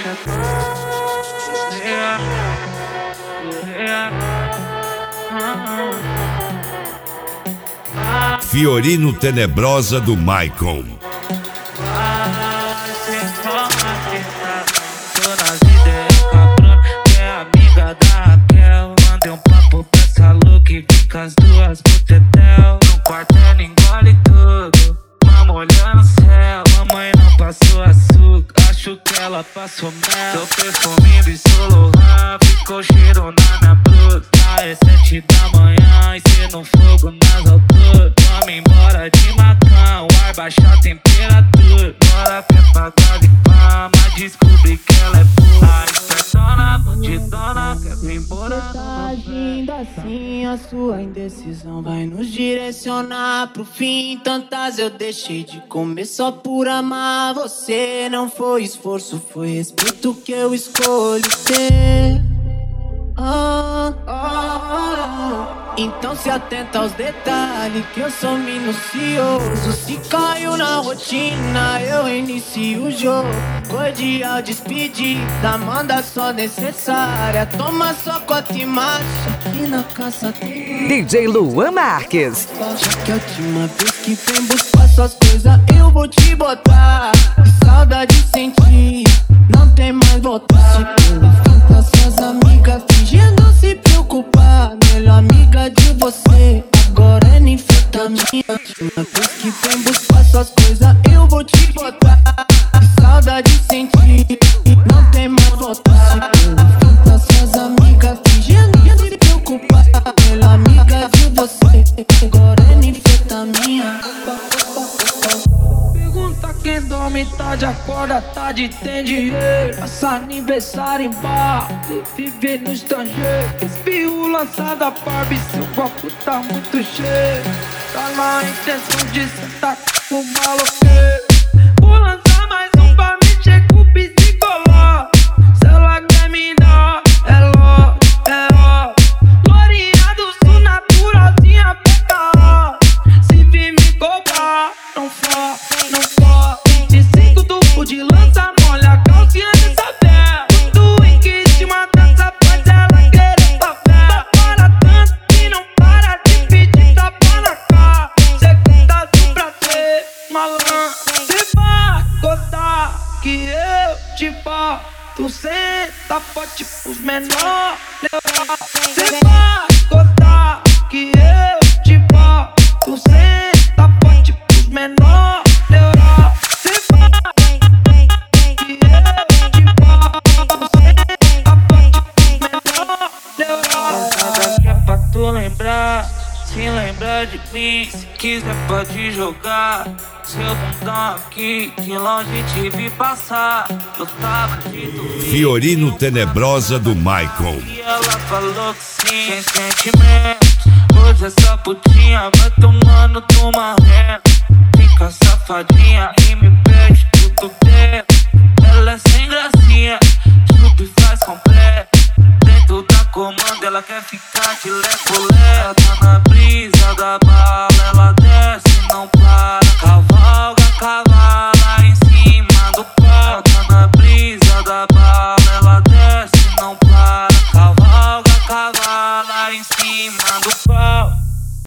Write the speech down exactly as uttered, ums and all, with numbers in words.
Fiorino Tenebrosa do Maicon. Mandei um papo pra essa look e fica as duas pro tetel. No quarto ela engole tudo, mama olhando o céu. Mamãe não passou açúcar, acho que ela passou mel. Seu perfume bisolou, ficou cheiro na minha bruta. É sete da manhã e cê no fogo nas alturas. Vamos embora de macão, ar baixa a temperatura. Bora que é pra de fama, descobri que ela é boa. Espertona, bandidona, quer vir embora. Tá agindo assim, a sua indecisão vai nos direcionar pro fim. Tantas eu deixei de comer só por amar você. Não foi esforço, foi respeito que eu escolhi ter. Ah, ah, ah. Então se atenta aos detalhes que eu sou minucioso. Se caiu na rotina, eu inicio o jogo. Cordial despedida, manda só necessária. Toma sua cota e marcha, e na caça tem D J Luan Marques. Já que a última vez que vem buscar suas coisas, eu vou te botar. Saudade sentir, não tem mais voltar. Fica suas amigas fingindo se preocupar. Melhor amiga de você, agora é ninfetamina. Uma vez que vem buscar suas coisas, eu vou te botar. Saudade sentir, não tem mais voltar. Fica suas amigas fingindo se preocupar. Melhor amiga de você, agora é ninfetamina. Pergunta quem dorme tarde, acorda tarde, tem dinheiro. Passa aniversário em bar, vive no estrangeiro. Espirro lançado a Barbie, seu copo tá muito cheio. Tá na intenção de sentar com o maloqueiro. Vou lançar mais um pra mexer com o psicoló. Se ela quer me dar, é ló, é ó. Glorinha do sul, naturalzinha, pega ó. Se vir me cobrar, não for, não for. De cinco tubo de lança, molha a calcinha dessa pé. Tudo em que te mata, essa faz ela querer papel. Para tanto e não para de pedir tapa na cara. Cê tá assim pra ser malandro. Cê vai gostar que eu te boto. Senta forte pros menores. Cê vai gostar que eu te boto. Senta forte pros menores. Cê vai que eu te boto. Senta forte pros menores. Nada é pra tu lembrar. Se lembra de mim, se quiser pode jogar seu bundão aqui, de longe te vi passar. Eu tava de dormir. Fiorino Tenebrosa do Maicon. E ela falou que sim, sem sentimento. Hoje essa putinha vai tomando toma ré. Fica safadinha e me pede tudo dentro. Ela é sem gracinha, chupa e faz completo. Dentro da comanda ela quer ficar de lé-colé. Tá na brisa da bala.